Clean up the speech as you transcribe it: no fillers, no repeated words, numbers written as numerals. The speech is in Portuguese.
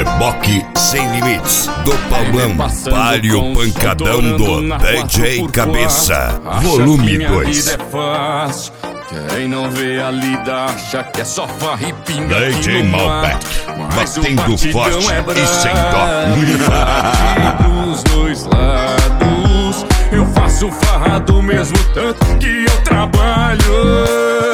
Reboque sem limites do Paulão, Palio Pancadão do DJ Cabeça, volume 2. Quem não vê a lida acha que é só farra e pinga. DJ Malbec, batendo forte e sem dó. Dos dois lados, eu faço farra do mesmo tanto que eu trabalho.